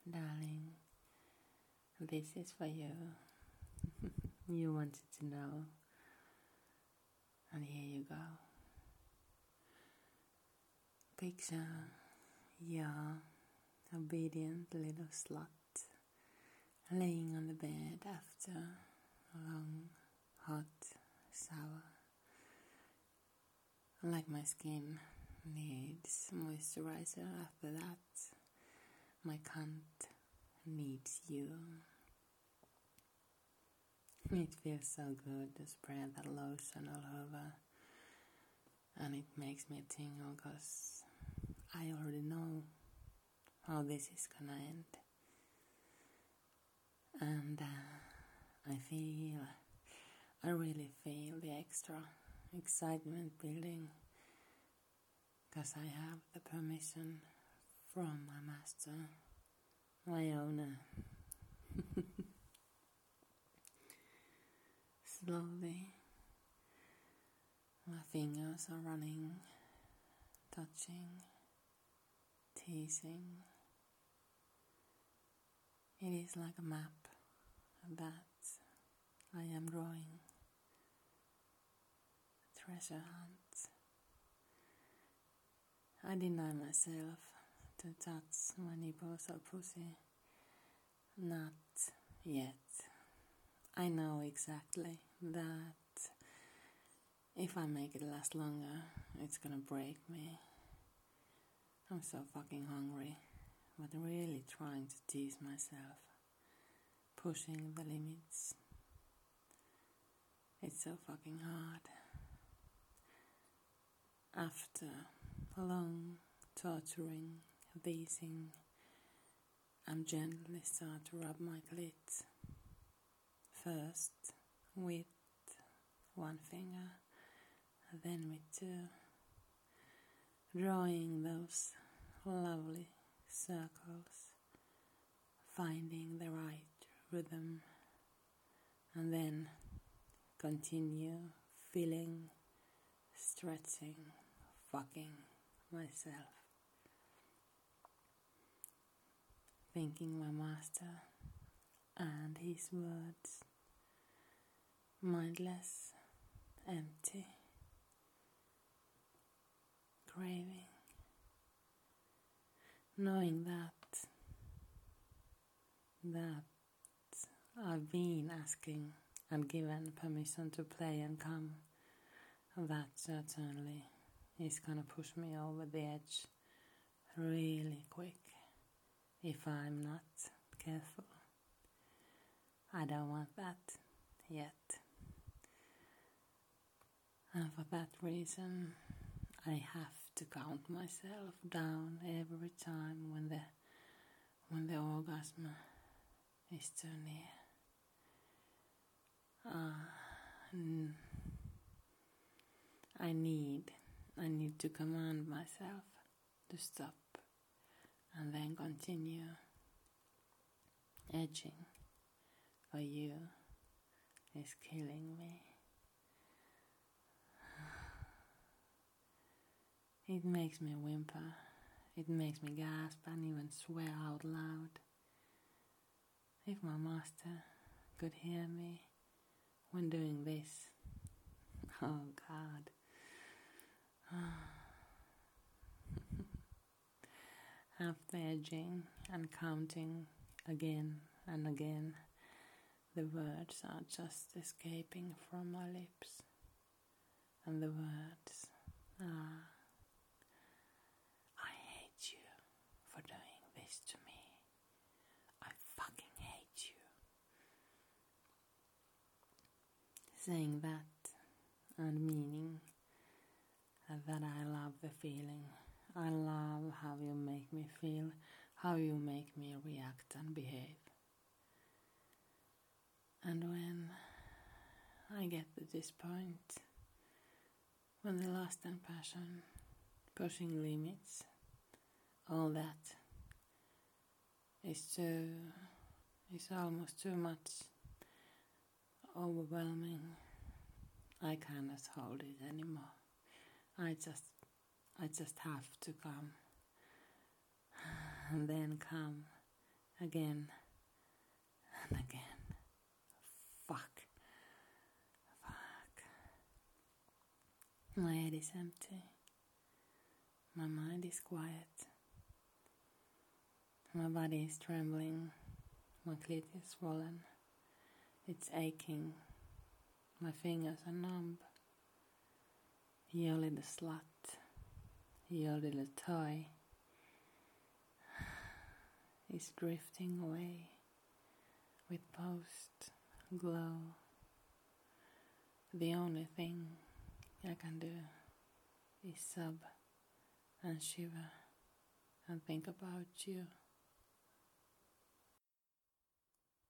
Darling, this is for you. You wanted to know, and here you go. Picture your obedient little slut laying on the bed after a long, hot shower. Like my skin needs moisturizer after that, my cunt needs you. It feels so good to spread that lotion all over, and it makes me tingle because I already know how this is gonna end. And I really feel the extra excitement building because I have the permission from my master, my owner. Slowly, my fingers are running, touching, teasing. It is like a map that I am drawing. Treasure hunt. I deny myself to touch my nipples or pussy. Not yet. I know exactly that if I make it last longer, it's gonna break me. I'm so fucking hungry, but really trying to tease myself, pushing the limits. It's so fucking hard. After a long, torturing, teasing, I'm gently start to rub my clit. First with one finger, then with two, drawing those lovely circles, finding the right rhythm, and then continue feeling, stretching, fucking myself, thinking my master and his words, mindless, empty, craving, knowing that I've been asking and given permission to play and come, that certainly is gonna push me over the edge really quick if I'm not careful. I don't want that yet. And for that reason, I have to count myself down every time when the orgasm is too near. I need to command myself to stop and then continue edging, for you is killing me. It makes me whimper, it makes me gasp and even swear out loud. If my master could hear me when doing this, oh God. After edging and counting again and again, the words are just escaping from my lips. And the words are, I hate you for doing this to me. I fucking hate you. Saying that and meaning that I love the feeling. I love how you make me feel, how you make me react and behave. And when I get to this point, when the lust and passion, pushing limits, all that is almost too much, overwhelming, I cannot hold it anymore. I just have to come, and then come again and again. Fuck. My head is empty. My mind is quiet. My body is trembling. My clit is swollen. It's aching. My fingers are numb. Your little slut, your little toy is drifting away with post-glow. The only thing I can do is sob and shiver and think about you.